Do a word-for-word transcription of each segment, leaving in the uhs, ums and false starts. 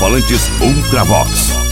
alto-falantes Ultravox.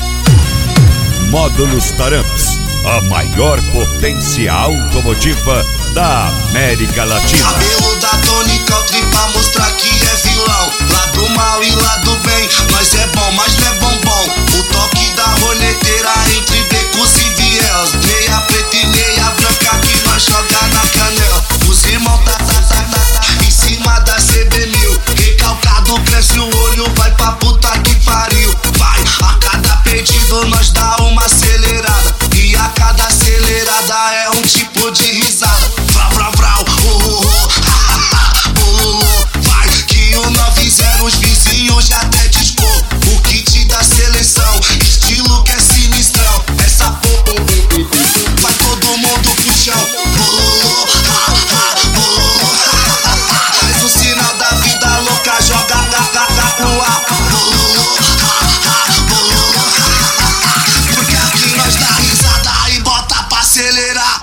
Módulos Taramps, a maior potência automotiva da América Latina. Cabelo da Tony Country pra mostrar que é vilão. Lado mal e lado bem, nós é bom, mas não é bombom. O toque da roneteira entre becos e vielas. Meia preta e meia branca que nós joga na canela. Os irmãos tá, tá, tá, tá, em cima da C B mil. Recalcado cresce o olho, vai pra puta que pariu. Vai, a cada pedido nós dá uma acelerada. E a cada acelerada é um tipo de risada. Vrau, vrau, vrau, oh, oh, oh, ha, ha, ha, bololô. Vai, que o noventa os vizinhos já até discou. O kit da seleção, estilo que é sinistrão. Essa porra, vai todo mundo pro chão. Bololô, ha, ha, bololô, ha, ha, ha. Faz o sinal da vida louca, joga ga, ga, ga pro ar. Bololô, ha, ha, bololô, ha, ha, ha. Porque aqui nós dá risada e bota pra acelerar.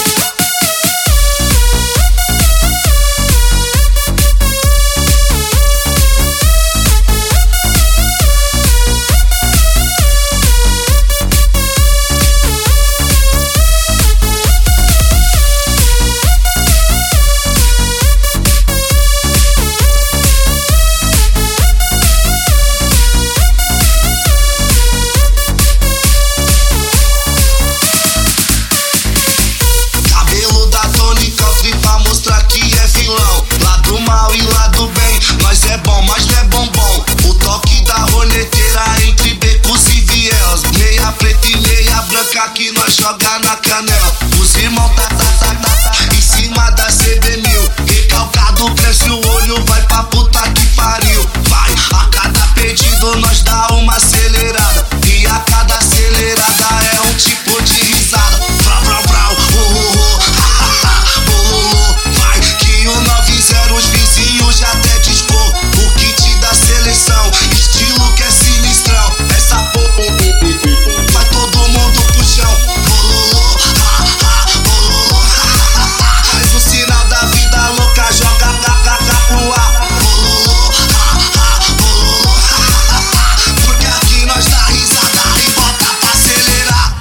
Que nós joga na canela. Os irmãos tá, tá, tá, tá, tá, em cima da C B mil. Recalcado cresce o olho, vai pra puta que pariu. Vai, a cada pedido nós dá uma acelerada. E a cada acelerada é um tipo de risada. Vrau, vrau, vrau, oh, oh, oh, ha, ha, ha, bololô. Vai, que o noventa os vizinhos já até discou. O kit da seleção, estilo que é sinistrão. Essa porra, vai todo mundo pro chão. Bololô, ha, ha, bololô, ha, ha, ha. Faz o sinal da vida louca, joga ga, ga, ga pro ar. Bololô, ha, ha, bololô, ha, ha, ha. Porque aqui nós dá risada e bota pra acelerar.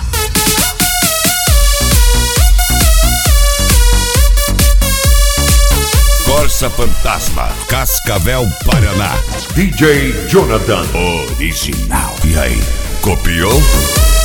Corsa Fantasma, Cascavel, Paraná. D J Jonathan, original. E aí, copiou?